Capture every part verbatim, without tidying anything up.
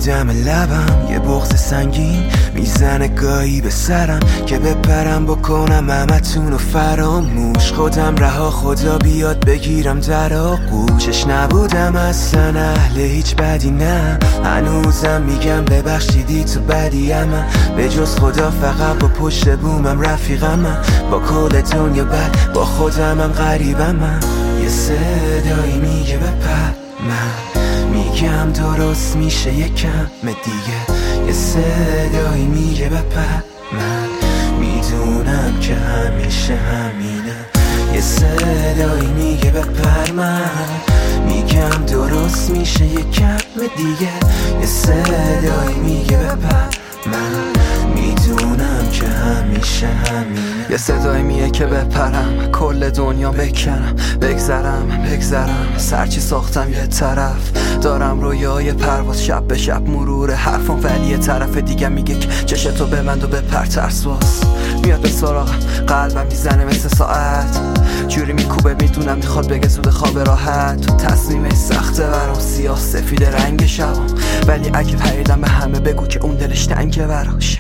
دم لبم یه بغض سنگین میزنه گاهی به سرم که بپرم بکنم همتونو فراموش. خودم رها خدا بیاد بگیرم در آغوشش. نبودم اصلا اهل هیچ بدی نه، هنوزم میگم ببخشیدی تو بدیم. به جز خدا فقط با پشت بومم رفیقم، با کل دنیا بد با خودمم غریبم. یه صدایی میگه بپر، من میگم درست میشه یکم دیگه. یه صدایی میگه بپر، من میدونم که همیشه همینه. یه صدایی میگه بپر، من میگم درست میشه یکم دیگه. یه صدایی میگه بپر، من میدونم که همیشه همینه. یه صدایی میگه که بپرم، کل دنیا بکنم، بگذرم بگذرم سرچی ساختم یه طرف. دارم رویای پرواز شب به شب مرور حرفم، ولی یه طرف دیگه میگه که چشتو ببند و بپر ترس باز. میاد به سراغم، قلبم میزنه مثل ساعت، جوری میکوبه میدونم میخواد بگه زود خواب راحت. تو تصمیمش سخته برام، سیاه سفید رنگ شبم، ولی اگه پریدم به همه بگو که اون دلش تنگه براش.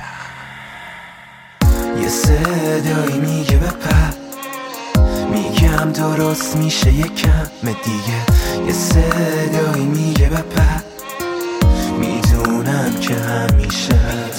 یه صدایی میگه بپر، میگم درست میشه یکم دیگه. یه صدایی میگه بپر، میدونم که همیشه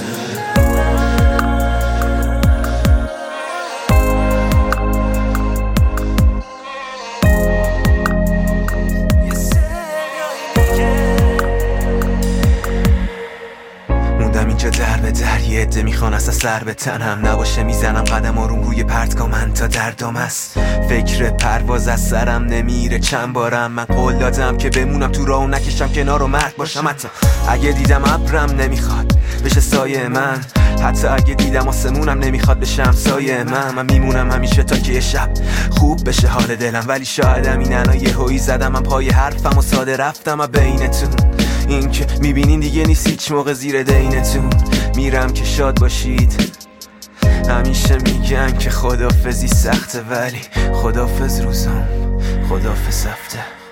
اینجا در به در، یه عده میخوان اصلا سر به تنم نباشه. میزنم قدم آروم روی پرتگاه، من تا دردم است. فکر پرواز از سرم نمیره. چند بارم من قول دادم که بمونم تو راه و نکشم کنار و مرد باشم. حتی اگه دیدم ابرم نمیخواد بشه سایه من، حتی اگه دیدم آسمونم نمیخواد بشه همسایه من. من میمونم همیشه تا که یه شب خوب بشه حال دلم، ولی شایدم این الان یه هویی زدم من پای حرفم و ساده رفتم و بینتون. این که میبینین دیگه نیست هیچ موقع زیر دینتون. میرم که شاد باشید، همیشه میگن که خدافزی سخته، ولی خدافز روزم خدافز هفته.